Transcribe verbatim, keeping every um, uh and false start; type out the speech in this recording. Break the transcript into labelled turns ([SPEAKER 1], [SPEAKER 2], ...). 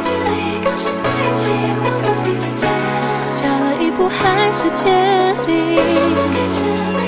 [SPEAKER 1] 距离，高兴在一起，我和你之间，
[SPEAKER 2] 差了一步还是千里。
[SPEAKER 1] 有什么开始？